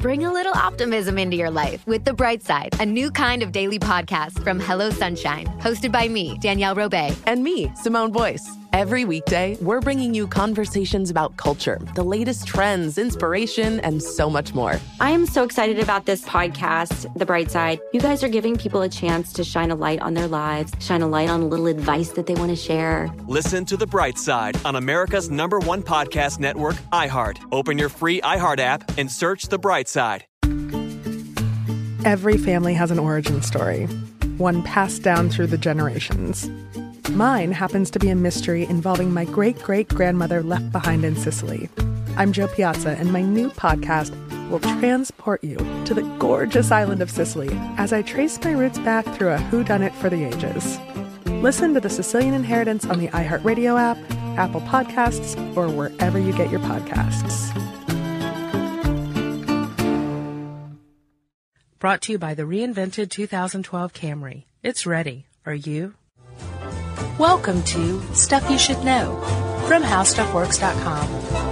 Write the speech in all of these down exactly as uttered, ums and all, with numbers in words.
Bring a little optimism into your life with The Bright Side, a new kind of daily podcast from Hello Sunshine, hosted by me, Danielle Robay. And me, Simone Boyce. Every weekday, we're bringing you conversations about culture, the latest trends, inspiration, and so much more. I am so excited about this podcast, The Bright Side. You guys are giving people a chance to shine a light on their lives, shine a light on a little advice that they want to share. Listen to The Bright Side on America's number one podcast network, iHeart. Open your free iHeart app and search The Bright Side. Every family has an origin story, one passed down through the generations. Mine happens to be a mystery involving my great-great-grandmother left behind in Sicily. I'm Jo Piazza, and my new podcast will transport you to the gorgeous island of Sicily as I trace my roots back through a whodunit for the ages. Listen to The Sicilian Inheritance on the iHeartRadio app, Apple Podcasts, or wherever you get your podcasts. Brought to you by the reinvented two thousand twelve Camry. It's ready. Are you? Welcome to Stuff You Should Know from How Stuff Works dot com.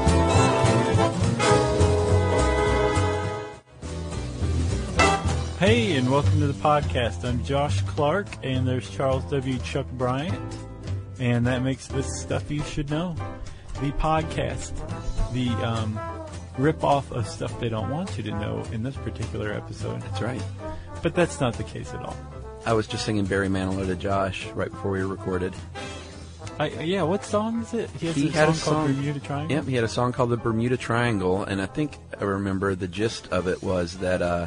Hey, and welcome to the podcast. I'm Josh Clark, and there's Charles W. Chuck Bryant, and that makes this Stuff You Should Know, the podcast, the um, rip-off of stuff they don't want you to know in this particular episode. That's right. But that's not the case at all. I was just singing Barry Manilow to Josh right before we recorded. I, yeah, what song is it? He, has he a had song a song called Bermuda Triangle? Yep, he had a song called the Bermuda Triangle, and I think I remember the gist of it was that uh,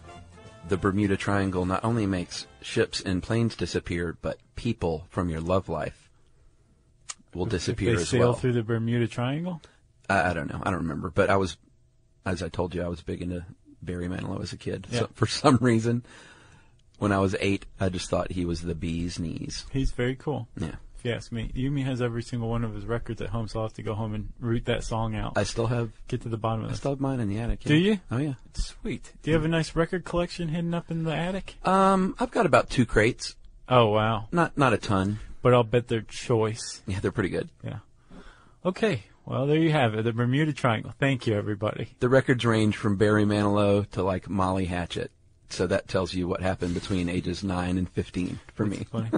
the Bermuda Triangle not only makes ships and planes disappear, but people from your love life will disappear they as sail well. through the Bermuda Triangle? I, I don't know. I don't remember. But I was, as I told you, I was big into Barry Manilow as a kid. Yeah. So for some reason, when I was eight, I just thought he was the bee's knees. He's very cool. Yeah. If you ask me. Yumi has every single one of his records at home, so I'll have to go home and root that song out. I still have... Get to the bottom of I it. still have mine in the attic. Yeah. Do you? Oh, yeah. Sweet. Do you have a nice record collection hidden up in the attic? Um, I've got about two crates. Oh, wow. Not not a ton. But I'll bet they're choice. Yeah, they're pretty good. Yeah. Okay. Well, there you have it. The Bermuda Triangle. Thank you, everybody. The records range from Barry Manilow to, like, Molly Hatchet. So that tells you what happened between ages nine and fifteen for That's me. funny.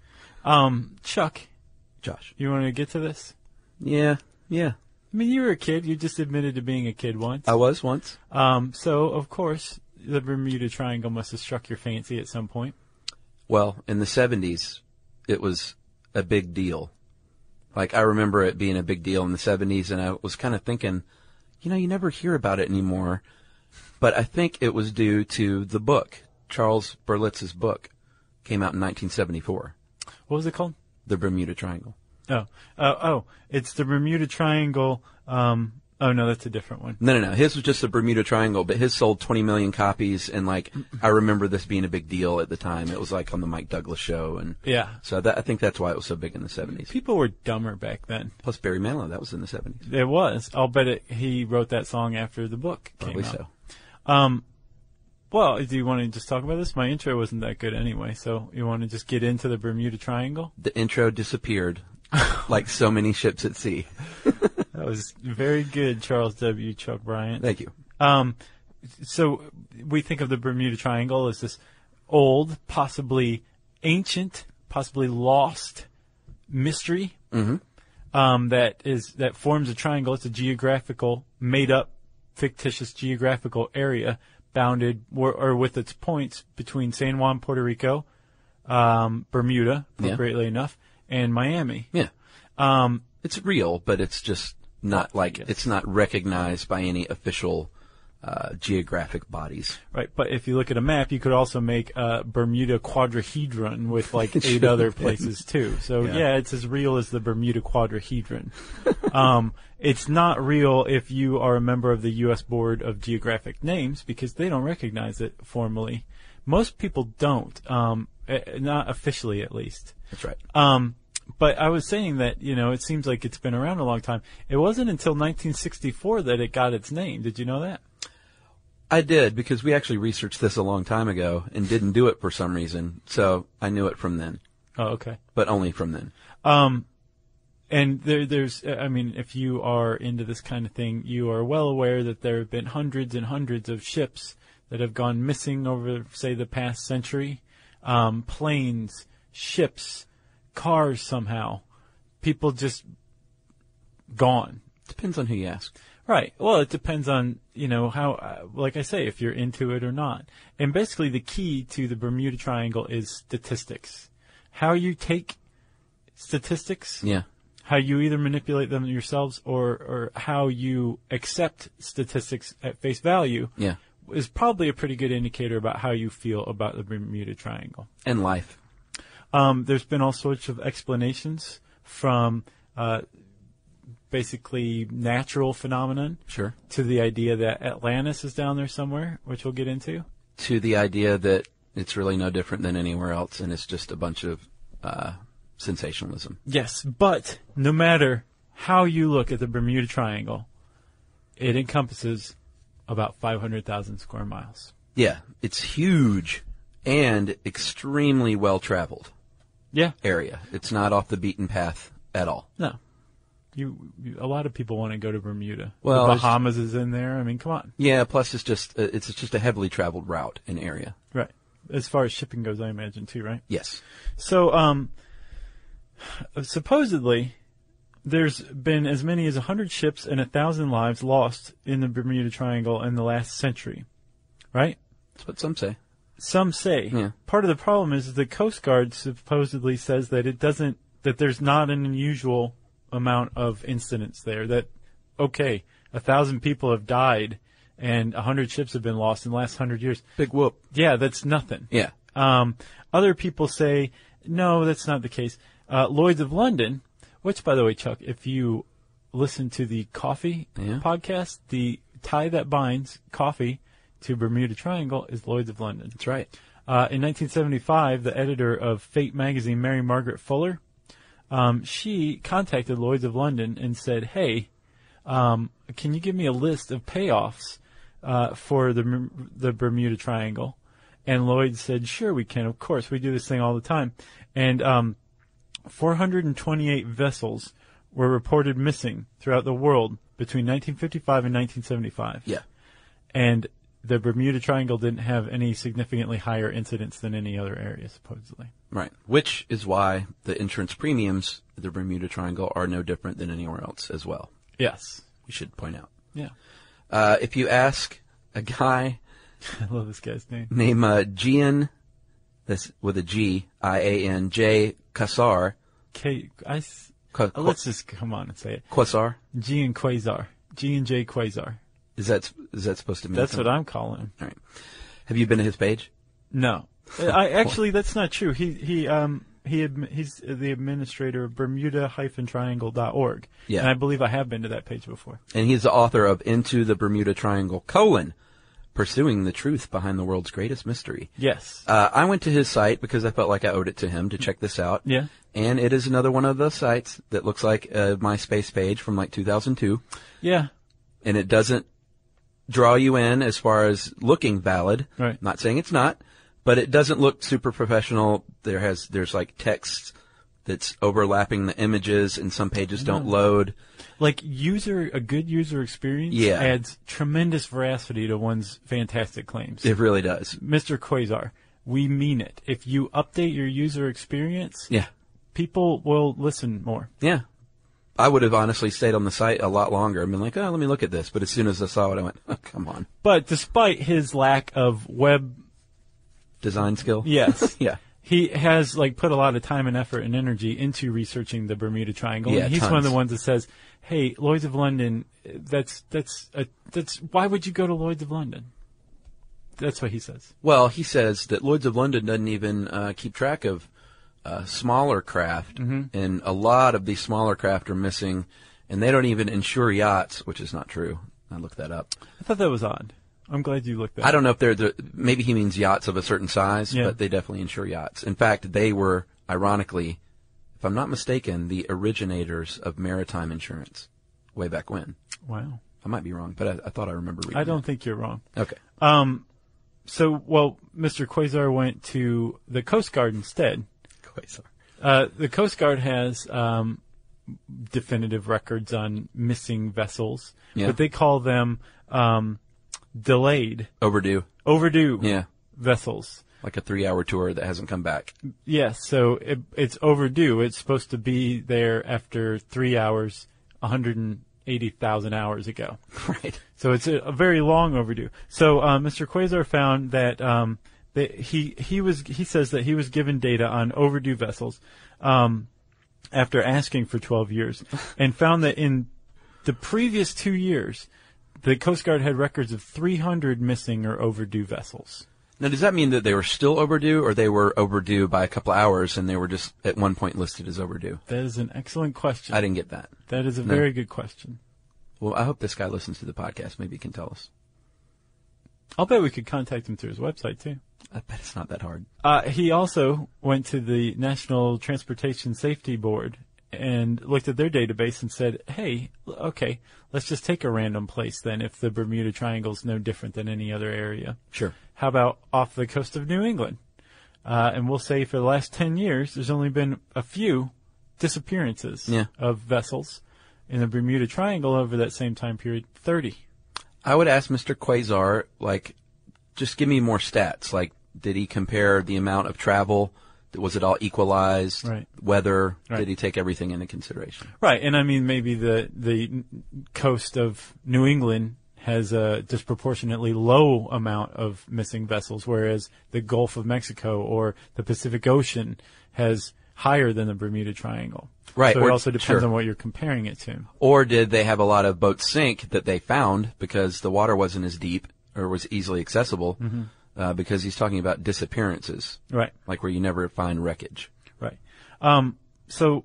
um, Chuck. Josh. You want to get to this? Yeah, yeah. I mean, you were a kid. You just admitted to being a kid once. I was once. Um, so, of course, the Bermuda Triangle must have struck your fancy at some point. Well, in the seventies, it was a big deal. Like, I remember it being a big deal in the seventies, and I was kind of thinking, you know, you never hear about it anymore. But I think it was due to the book. Charles Berlitz's book came out in nineteen seventy-four. What was it called? The Bermuda Triangle. Oh, uh, oh, it's the Bermuda Triangle. Um, oh no, that's a different one. No, no, no. His was just the Bermuda Triangle, but his sold twenty million copies, and like I remember this being a big deal at the time. It was like on the Mike Douglas show, and Yeah. so that, I think that's why it was so big in the seventies. People were dumber back then. Plus Barry Manilow, that was in the seventies. It was. I'll bet it, he wrote that song after the book came Probably out. so. Um, well, do you want to just talk about this? My intro wasn't that good anyway, so you want to just get into the Bermuda Triangle? The intro disappeared, like so many ships at sea. That was very good, Charles W. Chuck Bryant. Thank you. Um, so we think of the Bermuda Triangle as this old, possibly ancient, possibly lost mystery Mm-hmm. um, that is that forms a triangle. It's a geographical, made-up, fictitious geographical area bounded or, or with its points between San Juan, Puerto Rico, um, Bermuda, appropriately Yeah. enough, and Miami. Yeah. Um, It's real, but it's just not like, it's not recognized by any official uh, geographic bodies. Right, but if you look at a map, you could also make a Bermuda quadrahedron with like eight Sure. other places too. So Yeah. yeah. it's as real as the Bermuda quadrahedron. um, it's not real if you are a member of the U S Board of Geographic Names because they don't recognize it formally. Most people don't, um, eh, not officially at least. That's right. Um, but I was saying that, you know, it seems like it's been around a long time. It wasn't until nineteen sixty-four that it got its name. Did you know that? I did, because we actually researched this a long time ago and didn't do it for some reason, so I knew it from then. Oh, okay. But only from then. Um, And there, there's, I mean, if you are into this kind of thing, you are well aware that there have been hundreds and hundreds of ships that have gone missing over, say, the past century. Um, planes, ships, cars somehow. People just gone. Depends on who you ask. Right. Well, it depends on, you know, how, uh, like I say, if you're into it or not. And basically the key to the Bermuda Triangle is statistics. How you take statistics. Yeah. How you either manipulate them yourselves or, or how you accept statistics at face value. Yeah. Is probably a pretty good indicator about how you feel about the Bermuda Triangle. And life. Um, there's been all sorts of explanations from, uh, basically natural phenomenon. Sure. To the idea that Atlantis is down there somewhere, which we'll get into. To the idea that it's really no different than anywhere else and it's just a bunch of, uh, sensationalism. Yes, but no matter how you look at the Bermuda Triangle, it encompasses about five hundred thousand square miles. Yeah, it's huge and extremely well-traveled. Yeah. Area. It's not off the beaten path at all. No. You, you a lot of people want to go to Bermuda. Well, the Bahamas is in there. I mean, come on. Yeah, plus it's just uh, it's just a heavily traveled route and area. Right. As far as shipping goes, I imagine too, right? Yes. So, um supposedly, there's been as many as one hundred ships and one thousand lives lost in the Bermuda Triangle in the last century. Right? That's what some say. Some say. Yeah. Part of the problem is the Coast Guard supposedly says that it doesn't, that there's not an unusual amount of incidents there. That, okay, a thousand people have died and a hundred ships have been lost in the last hundred years. Big whoop. Yeah, that's nothing. Yeah. Um, other people say, no, that's not the case. Uh, Lloyd's of London, which, by the way, Chuck, if you listen to the coffee yeah. podcast, the tie that binds coffee to Bermuda Triangle is Lloyd's of London. That's right. Uh, in nineteen seventy-five, the editor of Fate magazine, Mary Margaret Fuller, um, she contacted Lloyd's of London and said, hey, um, can you give me a list of payoffs uh, for the the Bermuda Triangle? And Lloyd said, sure, we can. Of course, we do this thing all the time. And um, four hundred twenty-eight vessels were reported missing throughout the world between nineteen fifty-five and nineteen seventy-five. Yeah. And the Bermuda Triangle didn't have any significantly higher incidents than any other area, supposedly. Right. Which is why the insurance premiums of the Bermuda Triangle are no different than anywhere else as well. Yes. We should point out. Yeah. Uh, if you ask a guy... I love this guy's name. Named uh, Gian, that's with a G, I A N J, Quasar. K, I, Qu- oh, let's just come on and say it. Quasar? G and Quasar. G and J Quasar. Is that is that supposed to mean That's something? what I'm calling him. All right. Have you been to his page? No. I actually, that's not true. He he um he he's the administrator of Bermuda Triangle dot org. Yeah. And I believe I have been to that page before. And he's the author of Into the Bermuda Triangle, colon, Pursuing the Truth Behind the World's Greatest Mystery. Yes. Uh, I went to his site because I felt like I owed it to him to check this out. Yeah. And it is another one of those sites that looks like a MySpace page from like two thousand two. Yeah. And it doesn't draw you in as far as looking valid. Right. Not saying it's not, but it doesn't look super professional. There has, there's like text that's overlapping the images and some pages don't load. Like user, a good user experience Yeah. adds tremendous veracity to one's fantastic claims. It really does. Mister Quasar, we mean it. If you update your user experience, Yeah. people will listen more. Yeah. I would have honestly stayed on the site a lot longer. I've been like, oh, let me look at this. But as soon as I saw it, I went, oh, come on. But despite his lack of web Design skill? Yes. Yeah. He has like put a lot of time and effort and energy into researching the Bermuda Triangle. Yeah, and he's tons. one of the ones that says, "Hey, Lloyd's of London, that's that's a, that's why would you go to Lloyd's of London?" That's what he says. Well, he says that Lloyd's of London doesn't even uh, keep track of uh, smaller craft, Mm-hmm. and a lot of these smaller craft are missing, and they don't even insure yachts, which is not true. I looked that up. I thought that was odd. I'm glad you looked that I don't know if they're the, maybe he means yachts of a certain size, Yeah. but they definitely insure yachts. In fact, they were, ironically, if I'm not mistaken, the originators of maritime insurance way back when. Wow. I might be wrong, but I, I thought I remember reading I don't that. think you're wrong. Okay. Um, so, well, Mister Quasar went to the Coast Guard instead. Quasar. Uh, the Coast Guard has um, definitive records on missing vessels, Yeah. but they call them um, delayed, Overdue. overdue Yeah. vessels. Like a three-hour tour that hasn't come back. Yes, so it, it's overdue. It's supposed to be there after three hours, one hundred eighty thousand hours ago. Right. So it's a, a very long overdue. So uh, Mister Quasar found that, um, that he he was he says that he was given data on overdue vessels um, after asking for twelve years, and found that in the previous two years, the Coast Guard had records of three hundred missing or overdue vessels. Now, does that mean that they were still overdue, or they were overdue by a couple of hours and they were just at one point listed as overdue? That is an excellent question. I didn't get that. That is a No. very good question. Well, I hope this guy listens to the podcast. Maybe he can tell us. I'll bet we could contact him through his website, too. I bet it's not that hard. Uh, he also went to the National Transportation Safety Board and looked at their database and said, hey, okay, let's just take a random place then if the Bermuda Triangle is no different than any other area. Sure. How about off the coast of New England? Uh, and we'll say for the last ten years, there's only been a few disappearances Yeah. of vessels. In the Bermuda Triangle over that same time period, thirty. I would ask Mister Quasar, like, just give me more stats. Like, did he compare the amount of travel? Was it all equalized? Right. Weather? Right. Did he take everything into consideration? Right, and I mean maybe the the coast of New England has a disproportionately low amount of missing vessels, whereas the Gulf of Mexico or the Pacific Ocean has higher than the Bermuda Triangle. Right. So or, it also depends sure. on what you're comparing it to. Or did they have a lot of boats sink that they found because the water wasn't as deep or was easily accessible? Mm-hmm. Uh, because he's talking about disappearances. Right. Like where you never find wreckage. Right. Um, so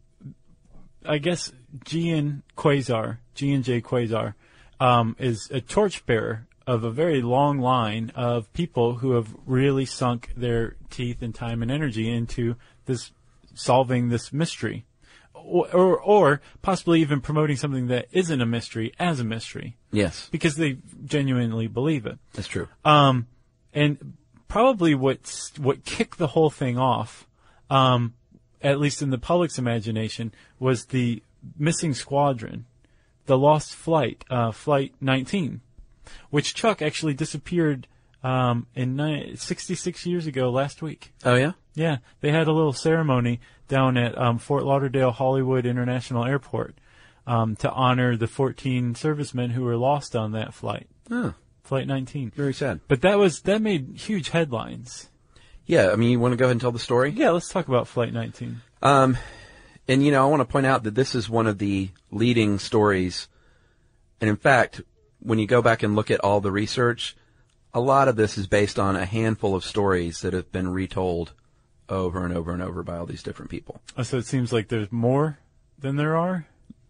I guess Gian Quasar, G and J Quasar, um, is a torchbearer of a very long line of people who have really sunk their teeth and time and energy into this solving this mystery, or, or, or possibly even promoting something that isn't a mystery as a mystery. Yes. Because they genuinely believe it. That's true. Um, and probably what's, what kicked the whole thing off, um, at least in the public's imagination, was the missing squadron, the lost flight, uh, Flight nineteen, which Chuck actually disappeared um, in ni- sixty-six years ago last week. Oh, yeah? Yeah, they had a little ceremony down at um, Fort Lauderdale Hollywood International Airport um, to honor the fourteen servicemen who were lost on that flight, Oh, Flight nineteen. very sad. But that was that made huge headlines. Yeah, I mean, you want to go ahead and tell the story? Yeah, let's talk about Flight nineteen. Um, and, you know, I want to point out that this is one of the leading stories. And, in fact, when you go back and look at all the research, a lot of this is based on a handful of stories that have been retold over and over and over by all these different people. Oh, so it seems like there's more than there are?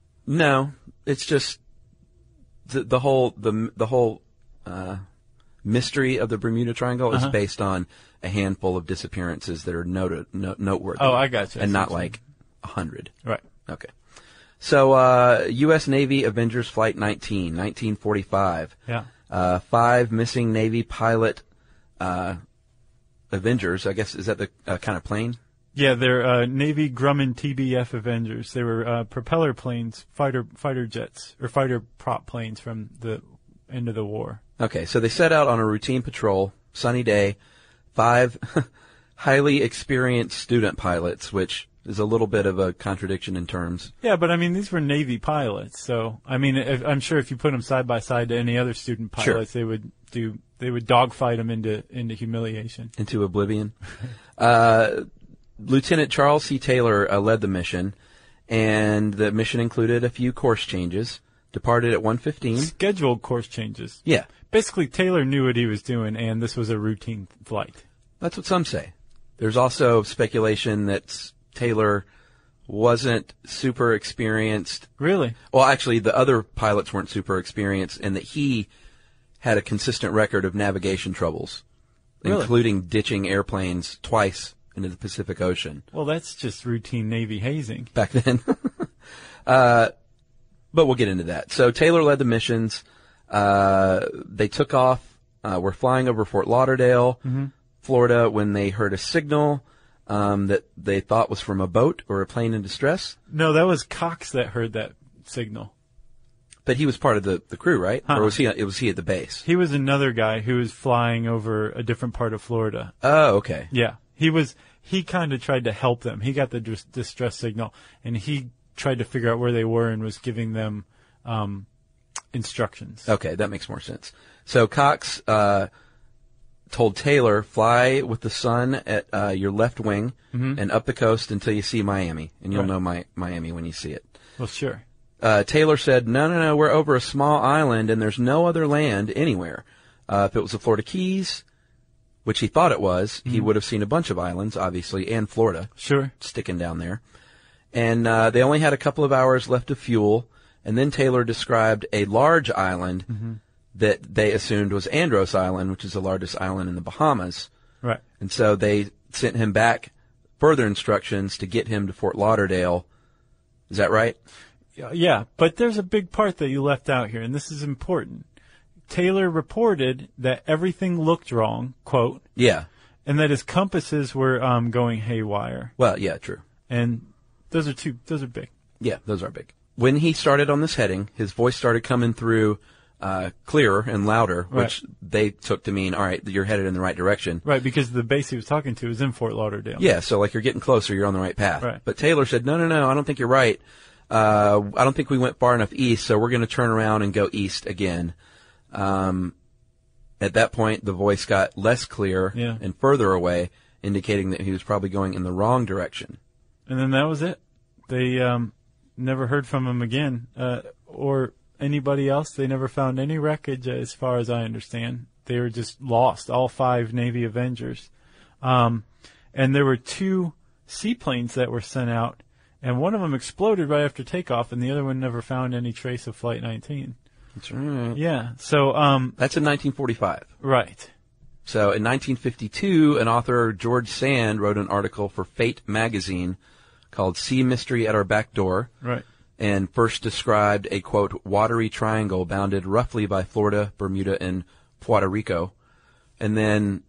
No, it's just the, the whole the the whole uh, mystery of the Bermuda Triangle is Uh-huh. based on a handful of disappearances that are noted, no, noteworthy. Oh, I got you. I And see not what you like a hundred. Right. Okay. So, uh, U S Navy Avengers Flight nineteen, nineteen forty-five. Yeah. Uh, five missing Navy pilot, uh, Avengers. I guess, is that the uh, kind of plane? Yeah, they're uh, Navy Grumman T B F Avengers. They were uh, propeller planes, fighter fighter jets, or fighter prop planes from the end of the war. Okay, so they set out on a routine patrol, sunny day, five highly experienced student pilots, which is a little bit of a contradiction in terms. Yeah, but I mean, these were Navy pilots, so I mean, if, I'm sure if you put them side by side to any other student pilots, Sure. they would do they would dogfight them into into humiliation. Into oblivion. uh, Lieutenant Charles C. Taylor uh, led the mission, and the mission included a few course changes. Departed at one fifteen. Scheduled course changes. Yeah, Basically, Taylor knew what he was doing, and this was a routine flight. that's what some say. There's also speculation that Taylor wasn't super experienced. Really? Well, actually, the other pilots weren't super experienced, and that he had a consistent record of navigation troubles, Really? including ditching airplanes twice into the Pacific Ocean Well, that's just routine Navy hazing. back then. uh, but we'll get into that. So Taylor led the missions. Uh, they took off. Uh, were flying over Fort Lauderdale, Mm-hmm. Florida, when they heard a signal um, that they thought was from a boat or a plane in distress. No, that was Cox that heard that signal. But he was part of the, the crew, right? Huh. Or was he? It was he at the base? He was another guy who was flying over a different part of Florida. Oh, okay. Yeah, he was. He kind of tried to help them. He got the dis- distress signal, and he tried to figure out where they were and was giving them um, instructions. Okay, that makes more sense. So Cox uh, told Taylor, fly with the sun at uh, your left wing Mhm. and up the coast until you see Miami, and you'll Right. know my, Miami when you see it. Well, sure. Uh, Taylor said, no, no, no, we're over a small island and there's no other land anywhere. Uh, if it was the Florida Keys, which he thought it was, he Mhm. would have seen a bunch of islands, obviously, and Florida. Sure. Sticking down there. And uh, they only had a couple of hours left of fuel, and then Taylor described a large island Mhm. that they assumed was Andros Island, which is the largest island in the Bahamas. Right. And so they sent him back further instructions to get him to Fort Lauderdale. Is that right? Yeah, but there's a big part that you left out here, and this is important. Taylor reported that everything looked wrong, quote, Yeah. and that his compasses were um, going haywire. Well, yeah, true. And those are two, those are big. Yeah, those are big. When he started on this heading, his voice started coming through uh, clearer and louder, Right. which they took to mean, all right, you're headed in the right direction. Right, because the base he was talking to was in Fort Lauderdale. Yeah, so like you're getting closer, you're on the right path. Right. But Taylor said, no, no, no, I don't think you're right. Uh, I don't think we went far enough east, so we're going to turn around and go east again. Um, at that point, the voice got less clear Yeah. and further away, indicating that he was probably going in the wrong direction. And then that was it. They um, never heard from him again, uh, or anybody else. They never found any wreckage, as far as I understand. They were just lost, all five Navy Avengers. Um, and there were two seaplanes that were sent out, and one of them exploded right after takeoff, and the other one never found any trace of Flight nineteen. That's right. Yeah, so... Um, That's in nineteen forty-five. Right. So in nineteen fifty-two, an author, George Sand, wrote an article for Fate magazine called Sea Mystery at Our Back Door. Right. And first described a, quote, watery triangle bounded roughly by Florida, Bermuda, and Puerto Rico. And then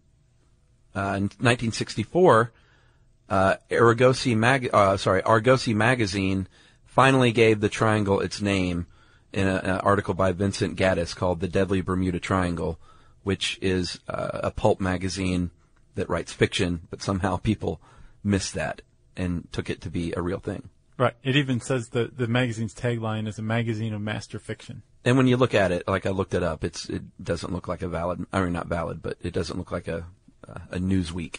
uh, in nineteen sixty-four, uh, Argosy, mag- uh, sorry, Argosy magazine finally gave the triangle its name in a- an article by Vincent Gaddis called The Deadly Bermuda Triangle, which is uh, a pulp magazine that writes fiction, but somehow people missed that and took it to be a real thing. Right. It even says the, the magazine's tagline is a magazine of master fiction. And when you look at it, like I looked it up, it's it doesn't look like a valid, I mean not valid, but it doesn't look like a a Newsweek.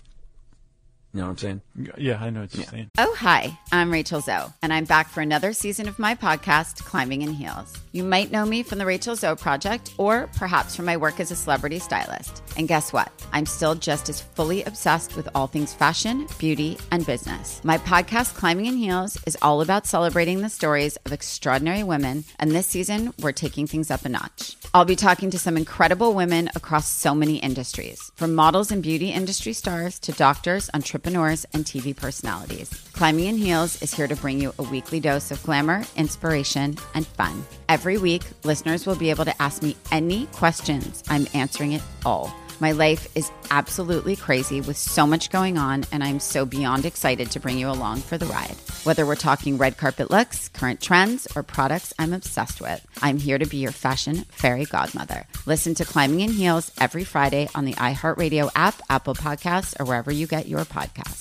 You know what I'm saying? Yeah, I know what you're Yeah. saying. Oh, hi, I'm Rachel Zoe, and I'm back for another season of my podcast, Climbing in Heels. You might know me from the Rachel Zoe Project, or perhaps from my work as a celebrity stylist. And guess what? I'm still just as fully obsessed with all things fashion, beauty, and business. My podcast, Climbing in Heels, is all about celebrating the stories of extraordinary women, and this season, we're taking things up a notch. I'll be talking to some incredible women across so many industries, from models and beauty industry stars to doctors, entrepreneurs, and T V personalities. Climbing in Heels is here to bring you a weekly dose of glamour, inspiration, and fun. Every week, listeners will be able to ask me any questions. I'm answering it all. My life is absolutely crazy with so much going on, and I'm so beyond excited to bring you along for the ride. Whether we're talking red carpet looks, current trends, or products I'm obsessed with, I'm here to be your fashion fairy godmother. Listen to Climbing in Heels every Friday on the iHeartRadio app, Apple Podcasts, or wherever you get your podcasts.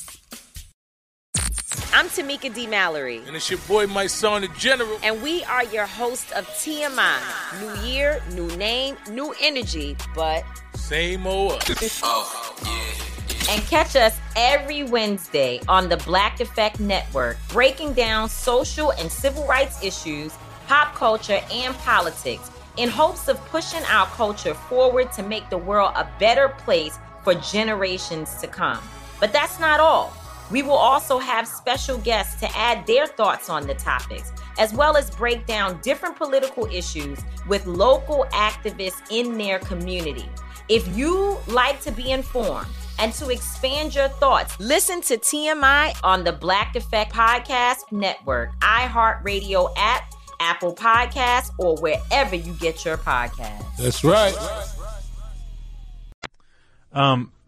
I'm Tamika D. Mallory. And it's your boy, my son, the General. And we are your hosts of T M I. New year, new name, new energy, but... Same old us. Oh, yeah. And catch us every Wednesday on the Black Effect Network, breaking down social and civil rights issues, pop culture, and politics in hopes of pushing our culture forward to make the world a better place for generations to come. But that's not all. We will also have special guests to add their thoughts on the topics, as well as break down different political issues with local activists in their community. If you like to be informed and to expand your thoughts, listen to T M I on the Black Effect Podcast Network, iHeartRadio app, Apple Podcasts, or wherever you get your podcasts. That's right. Um,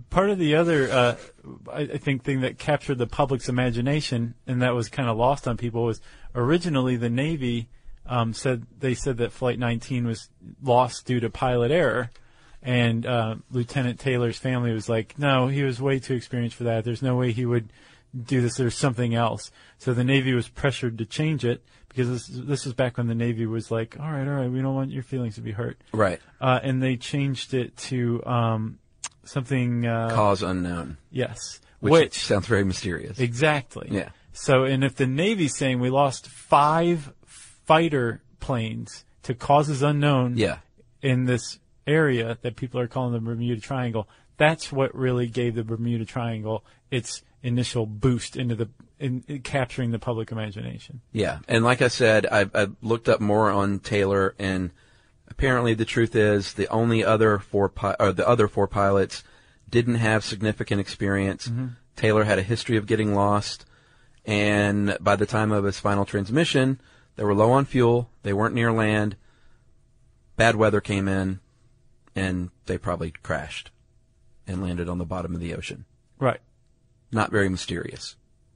part of the other, uh, I, I think, thing that captured the public's imagination and that was kind of lost on people was originally the Navy um, said they said that Flight nineteen was lost due to pilot error, and uh, Lieutenant Taylor's family was like, no, he was way too experienced for that. There's no way he would do this. There's something else. So the Navy was pressured to change it because this, this was back when the Navy was like, all right, all right, we don't want your feelings to be hurt. Right. Uh, and they changed it to um, something... Uh, Cause unknown. Yes. Which, Which sounds very mysterious. Exactly. Yeah. So, and if the Navy's saying we lost five fighter planes to causes unknown yeah. in this area that people are calling the Bermuda Triangle, that's what really gave the Bermuda Triangle its initial boost into the in, in capturing the public imagination. Yeah, and like I said, I, I looked up more on Taylor, and apparently the truth is the only other four pi- or the other four pilots didn't have significant experience. Mm-hmm. Taylor had a history of getting lost, and by the time of his final transmission, they were low on fuel. They weren't near land. Bad weather came in, and they probably crashed and landed on the bottom of the ocean. Right. Not very mysterious.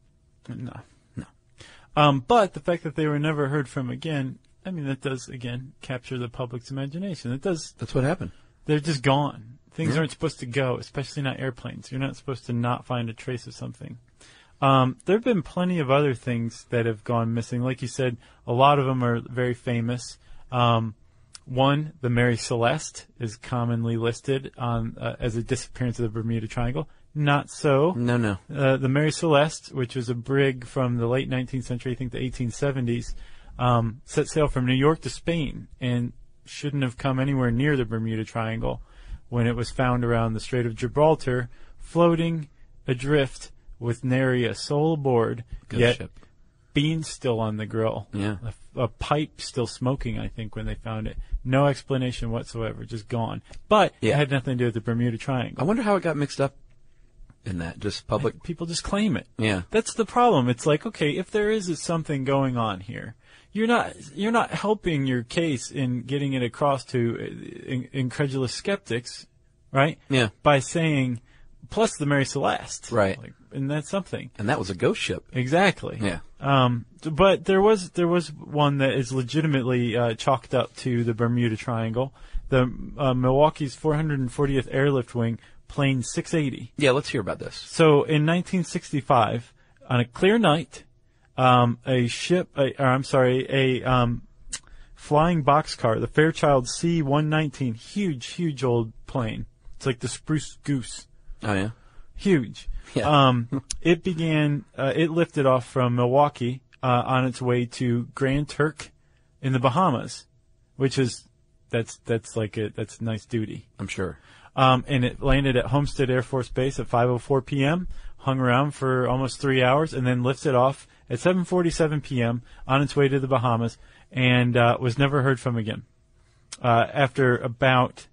No. No. Um, but the fact that they were never heard from again, I mean, that does, again, capture the public's imagination. It does. That's what happened. They're just gone. Things Yeah. aren't supposed to go, especially not airplanes. You're not supposed to not find a trace of something. Um, there have been plenty of other things that have gone missing. Like you said, a lot of them are very famous. Um, one, the Mary Celeste is commonly listed on uh, as a disappearance of the Bermuda Triangle. Not so. No, no. Uh, the Mary Celeste, which was a brig from the late nineteenth century, I think the eighteen seventies, um, set sail from New York to Spain and shouldn't have come anywhere near the Bermuda Triangle when it was found around the Strait of Gibraltar, floating adrift with nary a soul aboard, Good yet ship. beans still on the grill. Yeah. A, a pipe still smoking, I think, when they found it. No explanation whatsoever, just gone. But Yeah. it had nothing to do with the Bermuda Triangle. I wonder how it got mixed up in that. Just public. People just claim it. Yeah. That's the problem. It's like, okay, if there is something going on here, you're not you're not helping your case in getting it across to in, incredulous skeptics, right? Yeah. By saying, plus the Mary Celeste, Right. Like, and that's something. And that was a ghost ship. Exactly. Yeah. Um, but there was there was one that is legitimately uh, chalked up to the Bermuda Triangle, the uh, Milwaukee's four hundred fortieth Airlift Wing, plane six eighty. Yeah, let's hear about this. So in nineteen sixty-five, on a clear night, um, a ship, a, or I'm sorry, a um, flying boxcar, the Fairchild C one nineteen, huge, huge old plane. It's like the Spruce Goose. Oh, yeah? Huge. Yeah. Um, it began, uh, it lifted off from Milwaukee uh, on its way to Grand Turk in the Bahamas, which is, that's that's like a, that's nice duty. I'm sure. Um, and it landed at Homestead Air Force Base at five oh four p.m., hung around for almost three hours, and then lifted off at seven forty-seven p.m. on its way to the Bahamas, and uh, was never heard from again. Uh, after about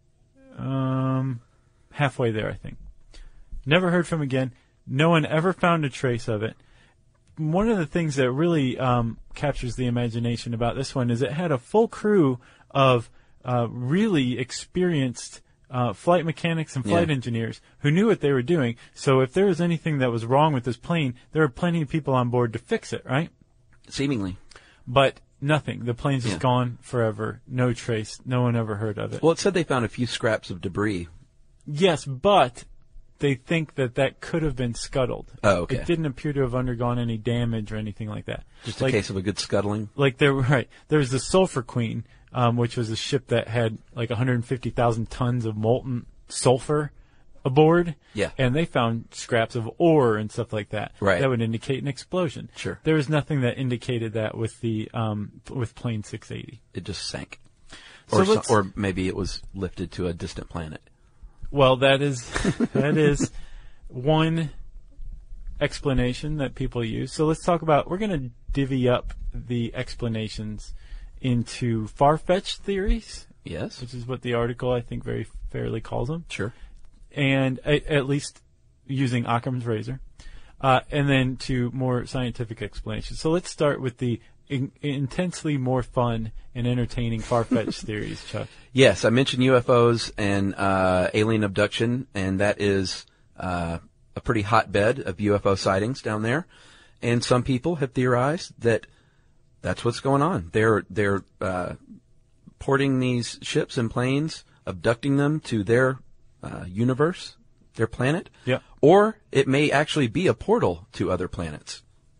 um, halfway there, I think. Never heard from again. No one ever found a trace of it. One of the things that really um, captures the imagination about this one is it had a full crew of uh, really experienced uh, flight mechanics and flight Yeah. engineers who knew what they were doing. So if there was anything that was wrong with this plane, there were plenty of people on board to fix it, right? Seemingly. But nothing. The plane's just Yeah. gone forever. No trace. No one ever heard of it. Well, it said they found a few scraps of debris. Yes, but they think that that could have been scuttled. Oh, okay. It didn't appear to have undergone any damage or anything like that. Just like, a case of a good scuttling. Like there, right? There was the Sulphur Queen, um, which was a ship that had like one hundred fifty thousand tons of molten sulfur aboard. Yeah. And they found scraps of ore and stuff like that. Right. That would indicate an explosion. Sure. There was nothing that indicated that with the um, with plane six eighty. It just sank. So Or, so, let's- or maybe it was lifted to a distant planet. Well, that is that is one explanation that people use. So let's talk about, we're going to divvy up the explanations into far-fetched theories. Yes. Which is what the article, I think, very fairly calls them. Sure. And a, at least using Occam's razor. Uh, and then to more scientific explanations. So let's start with the in, intensely more fun and entertaining far-fetched theories, Chuck. Yes, I mentioned U F Os and uh, alien abduction, and that is uh, a pretty hotbed of U F O sightings down there. And some people have theorized that that's what's going on. They're they're uh, porting these ships and planes, abducting them to their uh, universe, their planet. Yeah. Or it may actually be a portal to other planets.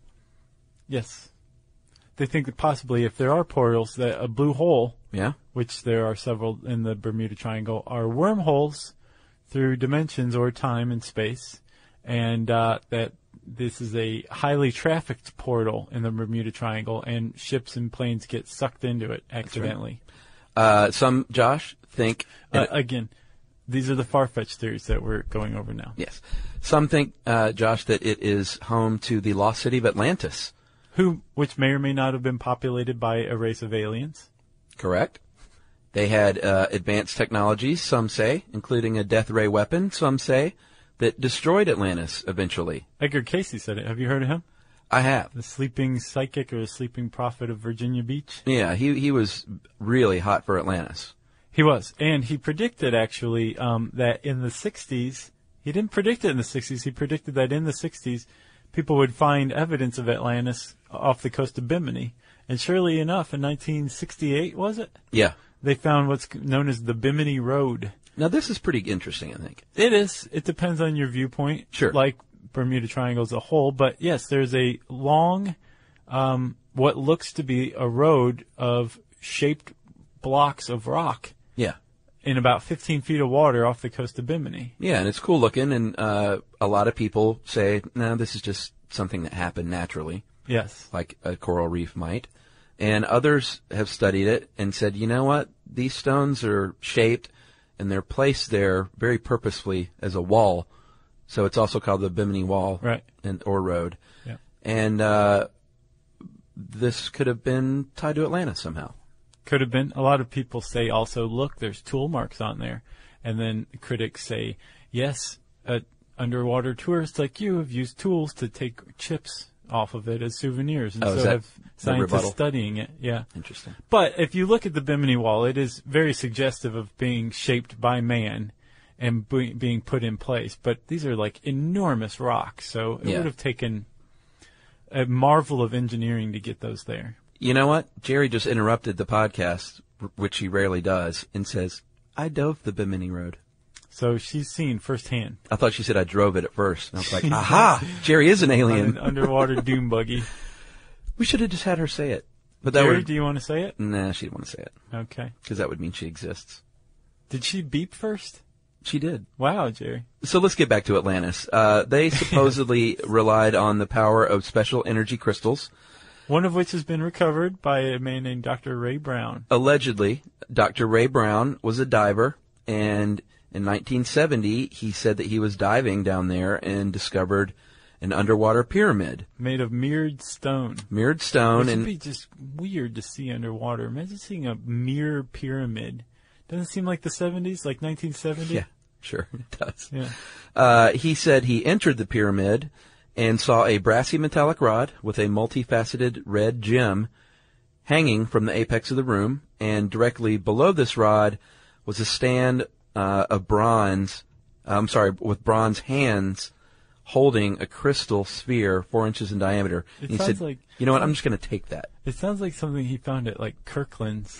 Yes. They think that possibly if there are portals, that a blue hole, yeah, which there are several in the Bermuda Triangle, are wormholes through dimensions or time and space, and uh, that this is a highly trafficked portal in the Bermuda Triangle, and ships and planes get sucked into it accidentally. Right. Uh, some, Josh, think... Uh, again, these are the far-fetched theories that we're going over now. Yes. Some think, uh, Josh, that it is home to the lost city of Atlantis. Who, which may or may not have been populated by a race of aliens. Correct. They had uh, advanced technologies, some say, including a death ray weapon, some say, that destroyed Atlantis eventually. Edgar Casey said it. Have you heard of him? I have. The sleeping psychic or the sleeping prophet of Virginia Beach? Yeah, he he was really hot for Atlantis. He was. And he predicted, actually, um, that in the sixties, he didn't predict it in the sixties, he predicted that in the sixties, people would find evidence of Atlantis off the coast of Bimini. And surely enough, in nineteen sixty-eight, was it? Yeah. They found what's known as the Bimini Road. Now, this is pretty interesting, I think. It is. It depends on your viewpoint. Sure. Like Bermuda Triangle as a whole. But, yes, there's a long, um, what looks to be a road of shaped blocks of rock. Yeah. In about fifteen feet of water off the coast of Bimini. Yeah, and it's cool looking, and uh, a lot of people say, no, this is just something that happened naturally. Yes. Like a coral reef might. And others have studied it and said, you know what, these stones are shaped, and they're placed there very purposefully as a wall. So it's also called the Bimini Wall. Right. And, or Road. Yeah. And uh, this could have been tied to Atlantis somehow. Could have been. A lot of people say also, look, there's tool marks on there. And then critics say, yes, uh, underwater tourists like you have used tools to take chips off of it as souvenirs. And oh, so is that have scientists rebuttal? studying it. Yeah. Interesting. But if you look at the Bimini Wall, it is very suggestive of being shaped by man and be- being put in place. But these are like enormous rocks. So it yeah. would have taken a marvel of engineering to get those there. You know what? Jerry just interrupted the podcast, which he rarely does, and says, I dove the Bimini Road. So she's seen firsthand. I thought she said I drove it at first. And I was like, aha, Jerry is an alien. On an underwater dune buggy. We should have just had her say it. But that Jerry, would... do you want to say it? Nah, she didn't want to say it. Okay. Because that would mean she exists. Did she beep first? She did. Wow, Jerry. So let's get back to Atlantis. Uh, they supposedly relied on the power of special energy crystals. One of which has been recovered by a man named Doctor Ray Brown. Allegedly, Doctor Ray Brown was a diver, and in nineteen seventy, he said that he was diving down there and discovered an underwater pyramid. Made of mirrored stone. Mirrored stone. Which and would be just weird to see underwater. Imagine seeing a mirror pyramid. Doesn't it seem like the seventies, like nineteen seventy? Yeah, sure, it does. Yeah. Uh, he said he entered the pyramid and saw a brassy metallic rod with a multifaceted red gem hanging from the apex of the room, and directly below this rod was a stand uh, of bronze, I'm sorry, with bronze hands holding a crystal sphere four inches in diameter. It And he sounds said, like, you know what, I'm just going to take that. It sounds like something he found at, like, Kirkland's.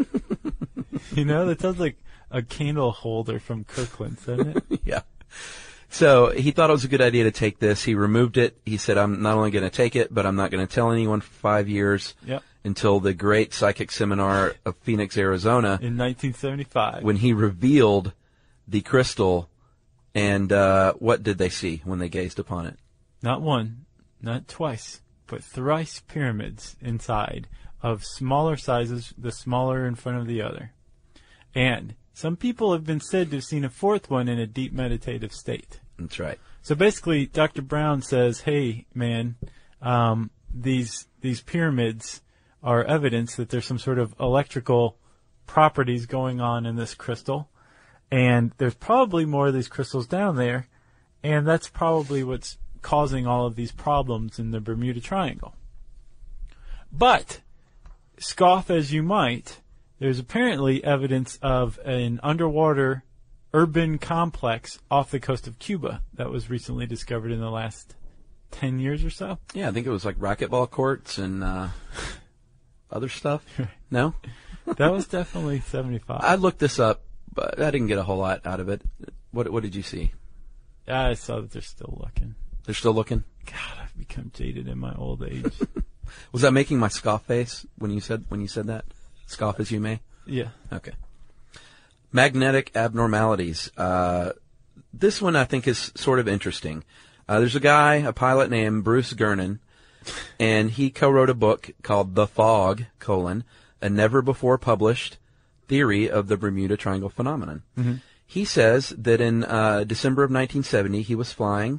You know, that sounds like a candle holder from Kirkland's, doesn't it? Yeah. So he thought it was a good idea to take this. He removed it. He said, I'm not only going to take it, but I'm not going to tell anyone for five years Yep. until the Great Psychic Seminar of Phoenix, Arizona. In nineteen seventy-five. When he revealed the crystal. And uh, what did they see when they gazed upon it? Not one, not twice, but thrice pyramids inside of smaller sizes, the smaller in front of the other. And some people have been said to have seen a fourth one in a deep meditative state. That's right. So basically, Doctor Brown says, hey, man, um, these these pyramids are evidence that there's some sort of electrical properties going on in this crystal. And there's probably more of these crystals down there. And that's probably what's causing all of these problems in the Bermuda Triangle. But, scoff as you might, there's apparently evidence of an underwater urban complex off the coast of Cuba that was recently discovered in the last ten years or so. Yeah, I think it was like racquetball courts and uh, other stuff. No? That was definitely seventy-five. I looked this up, but I didn't get a whole lot out of it. What What did you see? I saw that they're still looking. They're still looking? God, I've become jaded in my old age. Was that making my scoff face when you said when you said that? Scoff as you may? Yeah. Okay. Magnetic abnormalities. Uh, this one I think is sort of interesting. Uh, there's a guy, a pilot named Bruce Gernon, and he co-wrote a book called The Fog, colon, a never-before-published theory of the Bermuda Triangle phenomenon. Mm-hmm. He says that in uh, December of nineteen seventy, he was flying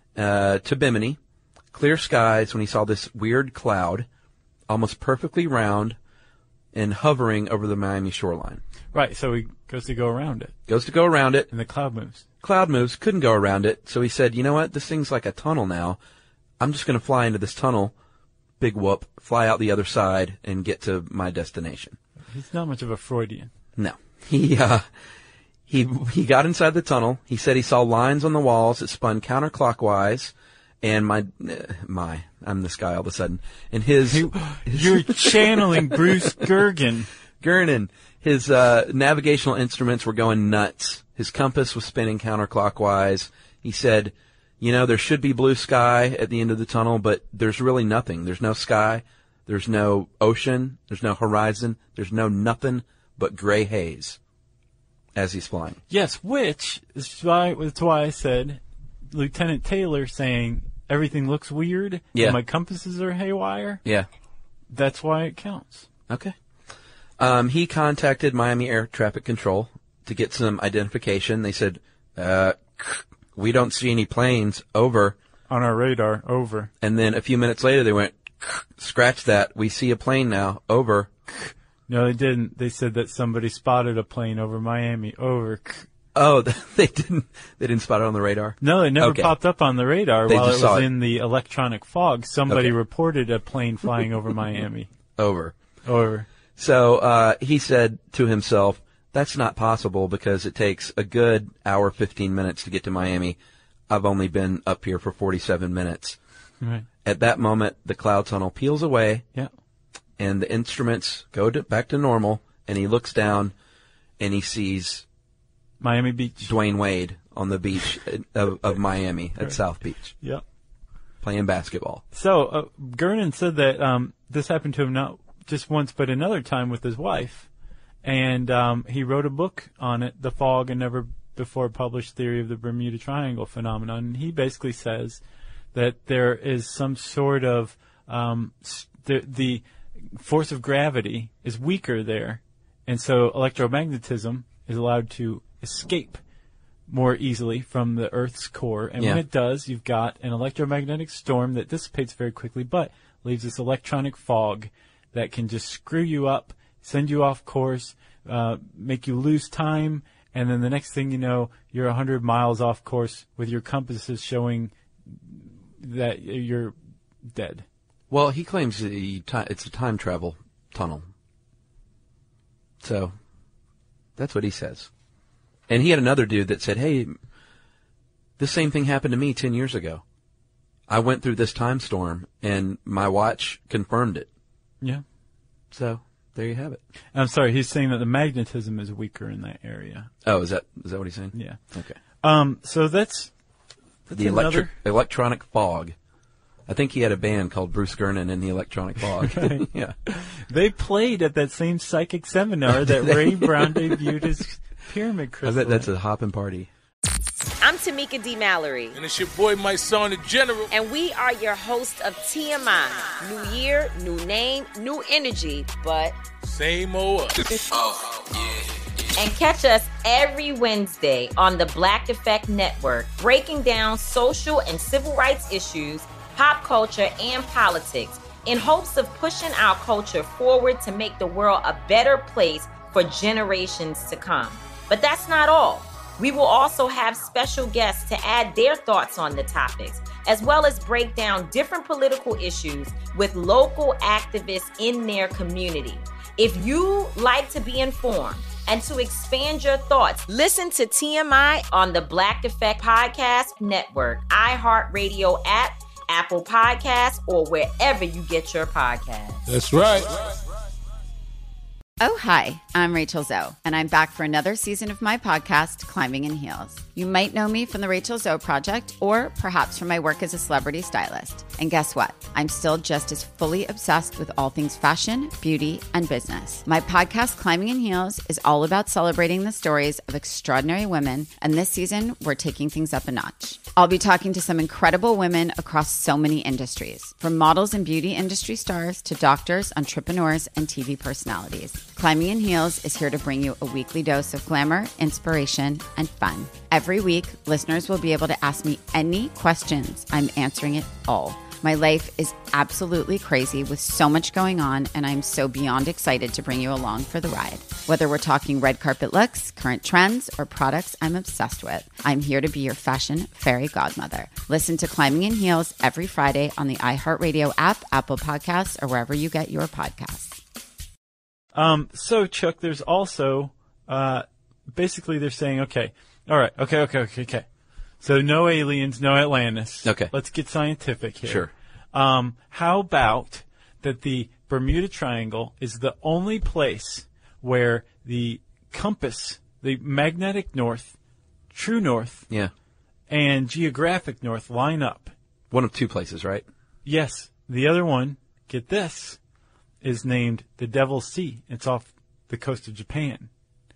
uh, to Bimini, clear skies, when he saw this weird cloud, almost perfectly round, and hovering over the Miami shoreline. Right, so he goes to go around it. Goes to go around it. And the cloud moves. Cloud moves, couldn't go around it, so he said, you know what, this thing's like a tunnel now. I'm just going to fly into this tunnel, big whoop, fly out the other side, and get to my destination. He's not much of a Freudian. No. He, uh, he, he got inside the tunnel. He said he saw lines on the walls that spun counterclockwise, and my, uh, my, I'm this guy all of a sudden, and his... He, his you're channeling Bruce Gergen. Gernon. His, uh, navigational instruments were going nuts. His compass was spinning counterclockwise. He said, you know, there should be blue sky at the end of the tunnel, but there's really nothing. There's no sky. There's no ocean. There's no horizon. There's no nothing but gray haze as he's flying. Yes, which is why, that's why I said Lieutenant Taylor saying everything looks weird. Yeah. And my compasses are haywire. Yeah. That's why it counts. Okay. Um, he contacted Miami Air Traffic Control to get some identification. They said, uh, we don't see any planes, over. On our radar, over. And then a few minutes later they went, scratch that, we see a plane now, over. No, they didn't. They said that somebody spotted a plane over Miami, over. Oh, they didn't, they didn't spot it on the radar? No, it never Okay. popped up on the radar They while it just was saw it. in the electronic fog. Somebody Okay. reported a plane flying over Miami. Over. Over. So, uh, he said to himself, that's not possible because it takes a good hour, fifteen minutes to get to Miami. I've only been up here for forty-seven minutes. Right. At that moment, the cloud tunnel peels away. Yeah. And the instruments go to, back to normal, and he looks down and he sees Miami Beach. Dwayne Wade on the beach of, of Miami at Right. South Beach. Yep. Playing basketball. So, uh, Gernon said that um, this happened to him not just once, but another time with his wife. And um, he wrote a book on it, The Fog, a never-before-published theory of the Bermuda Triangle phenomenon. And he basically says that there is some sort of um, the, the force of gravity is weaker there, and so electromagnetism is allowed to escape more easily from the Earth's core. And Yeah. when it does, you've got an electromagnetic storm that dissipates very quickly, but leaves this electronic fog that can just screw you up, send you off course, uh, make you lose time, and then the next thing you know, you're one hundred miles off course with your compasses showing that you're dead. Well, he claims that he ti it's a time travel tunnel. So, that's what he says. And he had another dude that said, hey, the same thing happened to me ten years ago. I went through this time storm, and my watch confirmed it. Yeah. So, there you have it. I'm sorry, he's saying that the magnetism is weaker in that area. Oh, is that is that what he's saying? Yeah. Okay. Um. So that's, that's The electric another- electronic fog. I think he had a band called Bruce Gernon and the Electronic Fog. Right. Yeah. They played at that same psychic seminar that Ray Brown debuted his pyramid I crystal. bet that's a hopping party. I'm Tamika D. Mallory. And it's your boy, my son, the General. And we are your host of T M I. New year, new name, new energy, but... Same old us. Oh, yeah. And catch us every Wednesday on the Black Effect Network, breaking down social and civil rights issues, pop culture, and politics in hopes of pushing our culture forward to make the world a better place for generations to come. But that's not all. We will also have special guests to add their thoughts on the topics, as well as break down different political issues with local activists in their community. If you like to be informed and to expand your thoughts, listen to T M I on the Black Effect Podcast Network, iHeartRadio app, Apple Podcasts, or wherever you get your podcasts. That's right. Oh, hi, I'm Rachel Zoe, and I'm back for another season of my podcast, Climbing in Heels. You might know me from the Rachel Zoe Project, or perhaps from my work as a celebrity stylist. And guess what? I'm still just as fully obsessed with all things fashion, beauty, and business. My podcast, Climbing in Heels, is all about celebrating the stories of extraordinary women, and this season, we're taking things up a notch. I'll be talking to some incredible women across so many industries, from models and beauty industry stars to doctors, entrepreneurs, and T V personalities. Climbing in Heels is here to bring you a weekly dose of glamour, inspiration, and fun. Every week, listeners will be able to ask me any questions. I'm answering it all. My life is absolutely crazy with so much going on, and I'm so beyond excited to bring you along for the ride. Whether we're talking red carpet looks, current trends, or products I'm obsessed with, I'm here to be your fashion fairy godmother. Listen to Climbing in Heels every Friday on the iHeartRadio app, Apple Podcasts, or wherever you get your podcasts. Um, so, Chuck, there's also, uh, basically they're saying, okay, all right, okay, okay, okay, okay. So no aliens, no Atlantis. Okay. Let's get scientific here. Sure. Um, how about that the Bermuda Triangle is the only place where the compass, the magnetic north, true north, Yeah. and geographic north line up? One of two places, right? Yes. The other one, get this, is named the Devil's Sea. It's off the coast of Japan.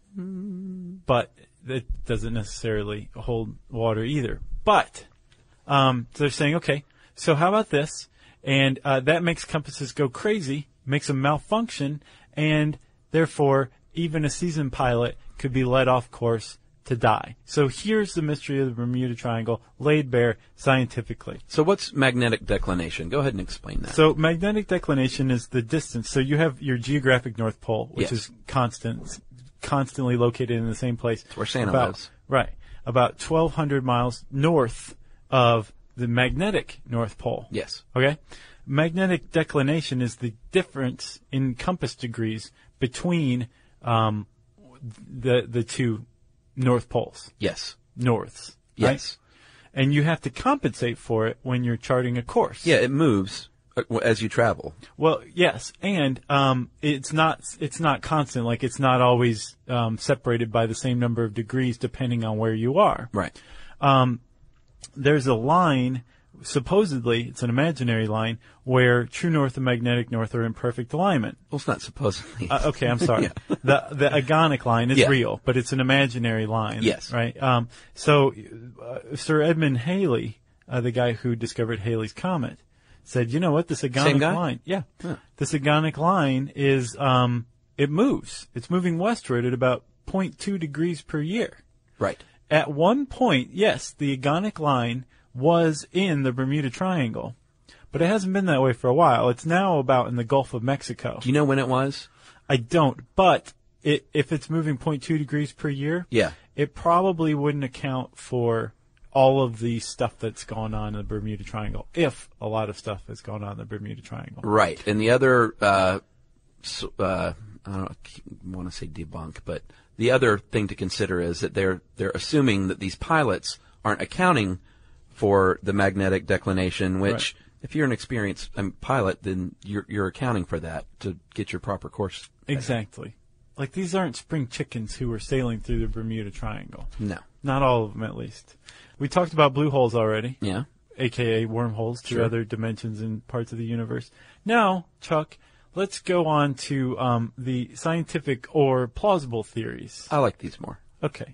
But that doesn't necessarily hold water either. But um, so they're saying, okay, so how about this? And uh, that makes compasses go crazy, makes them malfunction, and therefore even a seasoned pilot could be let off course to die. So here's the mystery of the Bermuda Triangle laid bare scientifically. So what's magnetic declination? Go ahead and explain that. So magnetic declination is the distance. So you have your geographic North Pole, which Yes. is constant, constantly located in the same place. That's where Santa about, lives. Right. About twelve hundred miles north of the magnetic North Pole. Yes. Okay? Magnetic declination is the difference in compass degrees between um, the the two North Poles. Yes. Norths. Yes. Right? And you have to compensate for it when you're charting a course. Yeah, it moves uh, as you travel. Well, yes, and um, it's not it's not constant. Like it's not always um, separated by the same number of degrees depending on where you are. Right. Um, there's a line, supposedly it's an imaginary line, where true north and magnetic north are in perfect alignment. Well, it's not supposedly. Uh, okay, I'm sorry. Yeah. The the agonic line is Yeah. real, but it's an imaginary line. Yes. Right. Um, so uh, Sir Edmund Halley, uh, the guy who discovered Halley's Comet, said, you know what, this agonic Same guy? line, yeah, Huh. this agonic line is, um, it moves. It's moving westward at about zero point two degrees per year. Right. At one point, yes, the agonic line was in the Bermuda Triangle, but it hasn't been that way for a while. It's now about in the Gulf of Mexico. Do you know when it was? I don't, but it, if it's moving zero point two degrees per year, Yeah. it probably wouldn't account for all of the stuff that's going on in the Bermuda Triangle, if a lot of stuff is going on in the Bermuda Triangle. Right. And the other, uh, so, uh, I don't want to say debunk, but the other thing to consider is that they're they're assuming that these pilots aren't accounting for the magnetic declination, which, Right. if you're an experienced um, pilot, then you're you're accounting for that to get your proper course. Exactly. Like, these aren't spring chickens who are sailing through the Bermuda Triangle. No. Not all of them, at least. We talked about blue holes already. Yeah. A K A wormholes to Sure. other dimensions and parts of the universe. Now, Chuck, let's go on to um, the scientific or plausible theories. I like these more. Okay.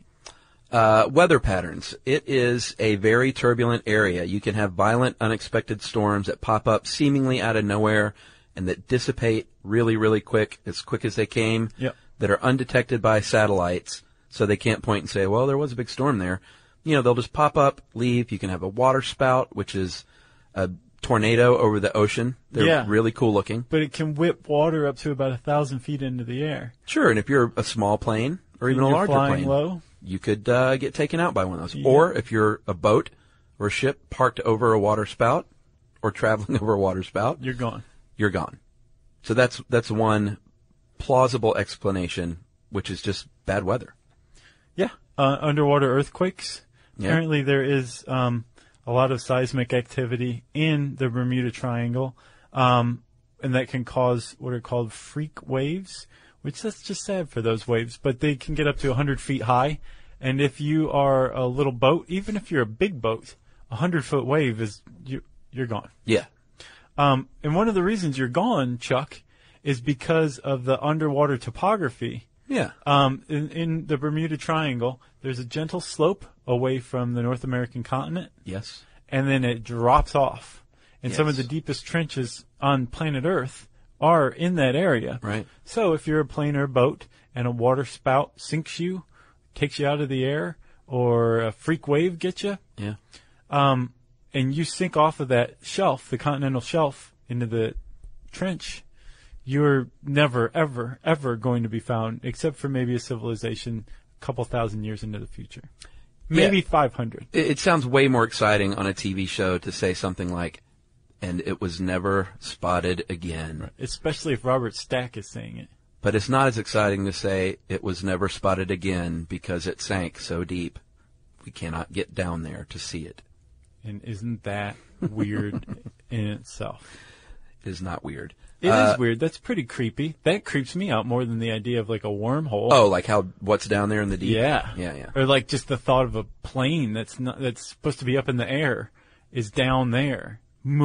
Uh, weather patterns. It is a very turbulent area. You can have violent, unexpected storms that pop up seemingly out of nowhere and that dissipate really, really quick, as quick as they came, Yep. that are undetected by satellites, so they can't point and say, well, there was a big storm there. You know, they'll just pop up, leave. You can have a water spout, which is a tornado over the ocean. They're Yeah. really cool looking. But it can whip water up to about a thousand feet into the air. Sure, and if you're a small plane or even And a you're larger flying plane, low. you could uh, get taken out by one of those. Yeah. Or if you're a boat or a ship parked over a water spout or traveling over a water spout, you're gone. You're gone. So that's that's one plausible explanation, which is just bad weather. Yeah. Uh, underwater earthquakes. Yeah. Apparently there is um, a lot of seismic activity in the Bermuda Triangle, um, and that can cause what are called freak waves, which that's just sad for those waves, but they can get up to one hundred feet high. And if you are a little boat, even if you're a big boat, a one hundred foot wave is, you, you're gone. Yeah. Um, and one of the reasons you're gone, Chuck, is because of the underwater topography. Yeah. Um, in, in the Bermuda Triangle, there's a gentle slope away from the North American continent. Yes. And then it drops off. And Yes. some of the deepest trenches on planet Earth are in that area. Right. So if you're a plane or a boat and a water spout sinks you, takes you out of the air, or a freak wave gets you, Yeah. um, and you sink off of that shelf, the continental shelf, into the trench, you're never, ever, ever going to be found, except for maybe a civilization a couple thousand years into the future. Maybe Yeah. five hundred. It, it sounds way more exciting on a T V show to say something like, and it was never spotted again. Especially if Robert Stack is saying it. But it's not as exciting to say it was never spotted again because it sank so deep we cannot get down there to see it. And isn't that weird in itself? It is not weird. It Uh, is weird. That's pretty creepy. That creeps me out more than the idea of like a wormhole. Oh, like how what's down there in the deep? Yeah. Yeah, yeah. Or like just the thought of a plane that's not that's supposed to be up in the air is down there.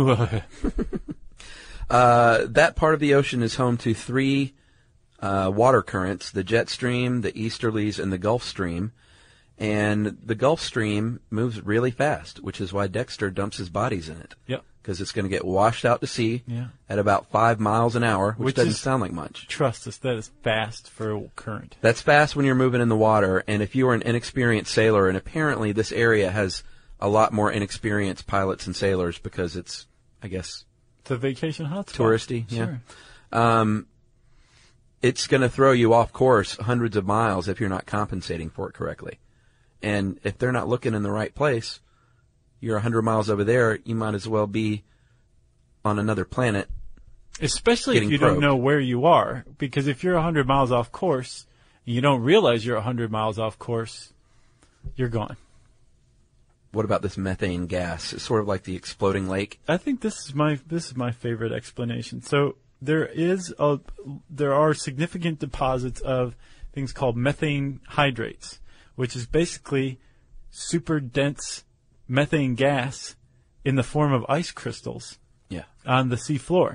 Uh, that part of the ocean is home to three uh, water currents, the jet stream, the easterlies, and the Gulf Stream. And the Gulf Stream moves really fast, which is why Dexter dumps his bodies in it. Yep. Because it's going to get washed out to sea Yeah. at about five miles an hour, which, Which doesn't is- sound like much. Trust us, that is fast for a current. That's fast when you're moving in the water, and if you are an inexperienced sailor, and apparently this area has a lot more inexperienced pilots and sailors because it's, I guess, It's a vacation hotspot. touristy. Sure. Yeah. Um, it's going to throw you off course hundreds of miles if you're not compensating for it correctly. And if they're not looking in the right place, you're one hundred miles over there, you might as well be on another planet. Especially if getting you probed. don't know where you are. Because if you're one hundred miles off course, and you don't realize you're one hundred miles off course, you're gone. What about this methane gas? It's sort of like the exploding lake. I think this is my this is my favorite explanation. So there is a there are significant deposits of things called methane hydrates, which is basically super dense methane gas in the form of ice crystals Yeah. on the sea floor.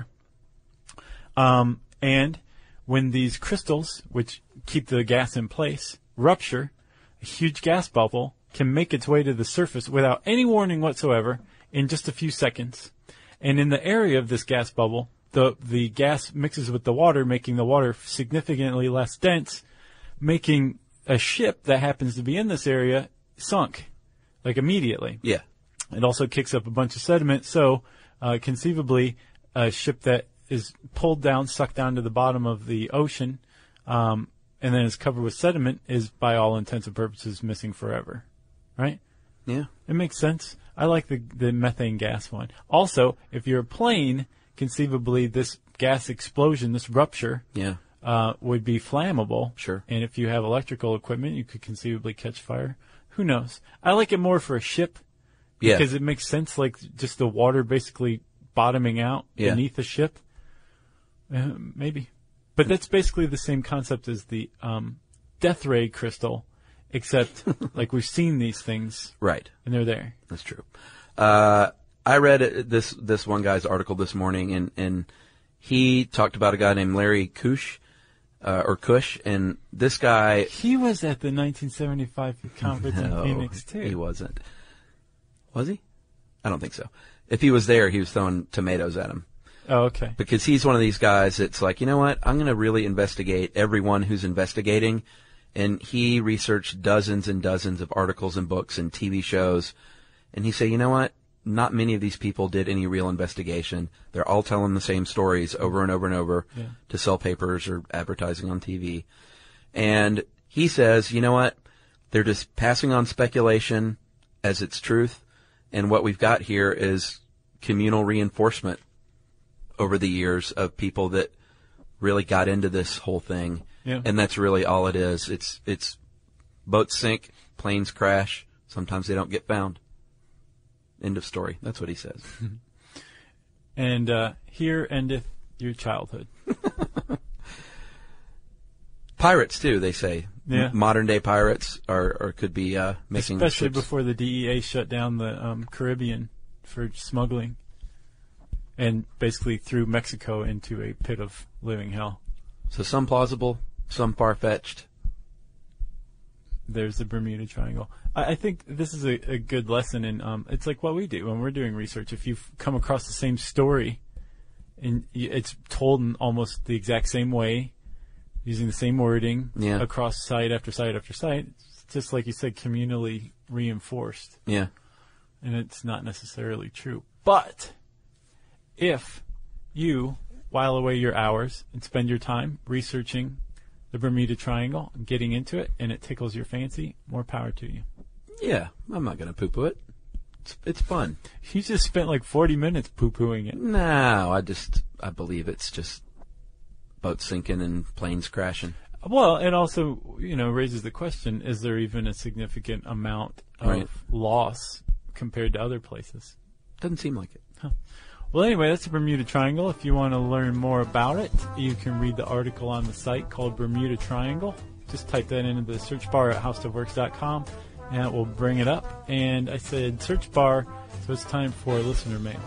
Um, and when these crystals, which keep the gas in place, rupture, a huge gas bubble can make its way to the surface without any warning whatsoever in just a few seconds. And in the area of this gas bubble, the the gas mixes with the water, making the water significantly less dense, making a ship that happens to be in this area sunk, like immediately. Yeah. It also kicks up a bunch of sediment, so uh, conceivably a ship that is pulled down, sucked down to the bottom of the ocean, um, and then is covered with sediment is, by all intents and purposes, missing forever. Right? Yeah. It makes sense. I like the, the methane gas one. Also, if you're a plane, conceivably this gas explosion, this rupture, Yeah. uh, would be flammable. Sure. And if you have electrical equipment, you could conceivably catch fire. Who knows? I like it more for a ship Yeah. because it makes sense, like just the water basically bottoming out Yeah. beneath the ship. Uh, maybe. But that's basically the same concept as the um, death ray crystal, except like we've seen these things. Right. And they're there. That's true. Uh, I read it- this this one guy's article this morning, and, and he talked about a guy named Larry Kush, uh, or Cush, and this guy... He was at the nineteen seventy-five conference No, in Phoenix, too. he wasn't. Was he? I don't think so. If he was there, he was throwing tomatoes at him. Oh, okay. Because he's one of these guys that's like, you know what, I'm going to really investigate everyone who's investigating. And he researched dozens and dozens of articles and books and T V shows. And he said, you know what, not many of these people did any real investigation. They're all telling the same stories over and over and over Yeah. to sell papers or advertising on T V. And he says, you know what, they're just passing on speculation as its truth. And what we've got here is communal reinforcement over the years of people that really got into this whole thing. Yeah. And that's really all it is. It's, it's boats sink, planes crash. Sometimes they don't get found. End of story. That's what he says. And uh, here endeth your childhood. Pirates, too, they say. Yeah. M- modern day pirates are, or could be uh, making Especially ships. before the D E A shut down the um, Caribbean for smuggling. And basically threw Mexico into a pit of living hell. So some plausible, some far-fetched. There's the Bermuda Triangle. I, I think this is a, a good lesson in, um, it's like what we do when we're doing research. If you've come across the same story and y- it's told in almost the exact same way, using the same wording Yeah. across site after site after site, it's just like you said, communally reinforced. Yeah. And it's not necessarily true. But if you while away your hours and spend your time researching the Bermuda Triangle and getting into it, and it tickles your fancy, more power to you. Yeah, I'm not going to poo-poo it. It's, it's fun. You just spent like forty minutes poo-pooing it. No, I just, I believe it's just boats sinking and planes crashing. Well, it also, you know, raises the question, is there even a significant amount of Right. loss compared to other places? Doesn't seem like it. Huh. Well, anyway, that's the Bermuda Triangle. If you want to learn more about it, you can read the article on the site called Bermuda Triangle. Just type that into the search bar at how stuff works dot com, and it will bring it up. And I said search bar, so it's time for listener mail.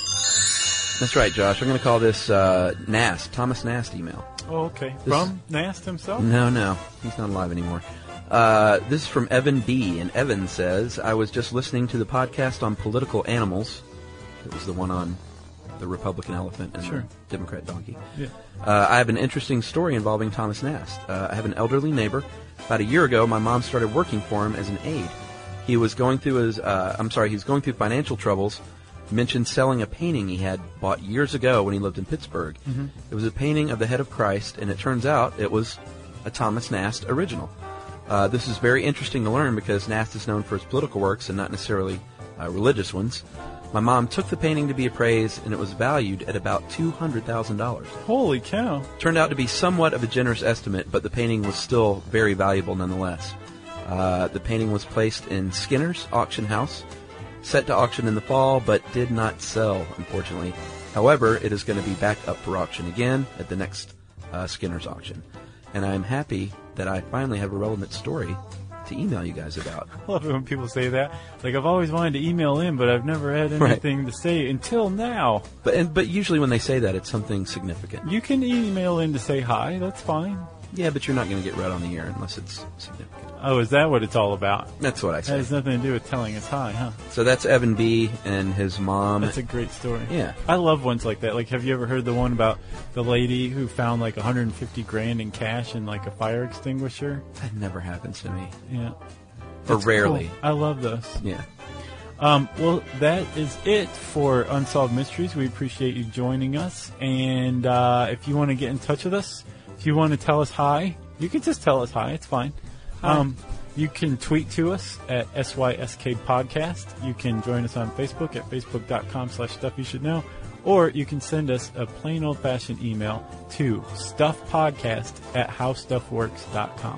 That's right, Josh. I'm going to call this uh, Nast, Thomas Nast email. Oh, okay. This- From Nast himself? No, no. He's not alive anymore. Uh, this is from Evan B. And Evan says, I was just listening to the podcast on political animals. It was the one on the Republican elephant and Sure. the Democrat donkey. Yeah. Uh, I have an interesting story involving Thomas Nast. Uh, I have an elderly neighbor. About a year ago, my mom started working for him as an aide. He was going through his, uh, I'm sorry, he was going through financial troubles. Mentioned selling a painting he had bought years ago when he lived in Pittsburgh. Mhm. It was a painting of the head of Christ, and it turns out it was a Thomas Nast original. Uh, this is very interesting to learn because Nast is known for his political works and not necessarily uh, religious ones. My mom took the painting to be appraised, and it was valued at about two hundred thousand dollars. Holy cow. Turned out to be somewhat of a generous estimate, but the painting was still very valuable nonetheless. Uh, the painting was placed in Skinner's auction house, set to auction in the fall, but did not sell, unfortunately. However, it is going to be back up for auction again at the next uh, Skinner's auction. And I'm happy that I finally have a relevant story to email you guys about. I love it when people say that. Like, I've always wanted to email in, but I've never had anything to say until now. But and, but usually when they say that, it's something significant. You can email in to say hi. That's fine. Yeah, but you're not going to get read on the air unless it's significant. Oh, is that what it's all about? That's what I That say. has nothing to do with telling us hi, huh? So that's Evan B. and his mom. That's a great story. Yeah. I love ones like that. Like, have you ever heard the one about the lady who found like one hundred fifty grand in cash in like a fire extinguisher? That never happens to me. Yeah. Or That's rarely. cool. I love those. Yeah. Um, well, that is it for Unsolved Mysteries. We appreciate you joining us. And uh, if you want to get in touch with us, if you want to tell us hi, you can just tell us hi. It's fine. Hi. Um, you can tweet to us at S Y S K Podcast. You can join us on Facebook at facebook.com slash stuff you should know. Or you can send us a plain old-fashioned email to stuffpodcast at howstuffworks dot com.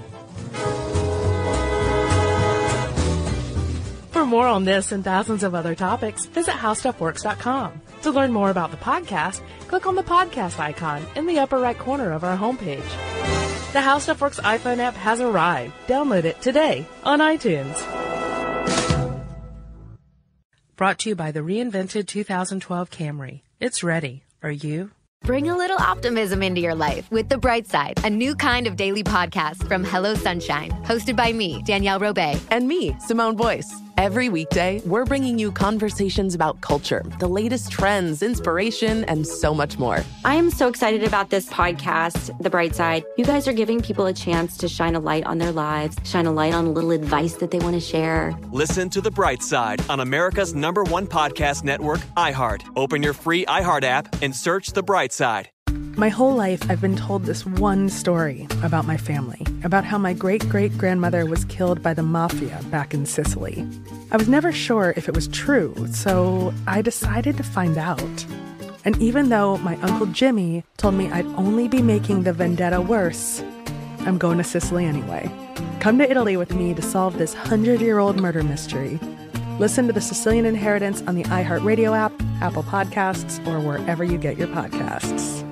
For more on this and thousands of other topics, visit how stuff works dot com. To learn more about the podcast, click on the podcast icon in the upper right corner of our homepage. The How Stuff Works iPhone app has arrived. Download it today on iTunes. Brought to you by the reinvented two thousand twelve Camry. It's ready. Are you? Bring a little optimism into your life with The Bright Side, a new kind of daily podcast from Hello Sunshine, hosted by me, Danielle Robay. And me, Simone Boyce. Every weekday, we're bringing you conversations about culture, the latest trends, inspiration, and so much more. I am so excited about this podcast, The Bright Side. You guys are giving people a chance to shine a light on their lives, shine a light on a little advice that they want to share. Listen to The Bright Side on America's number one podcast network, iHeart. Open your free iHeart app and search The Bright Side. My whole life, I've been told this one story about my family, about how my great-great-grandmother was killed by the mafia back in Sicily. I was never sure if it was true, so I decided to find out. And even though my Uncle Jimmy told me I'd only be making the vendetta worse, I'm going to Sicily anyway. Come to Italy with me to solve this hundred-year-old murder mystery. Listen to The Sicilian Inheritance on the iHeartRadio app, Apple Podcasts, or wherever you get your podcasts.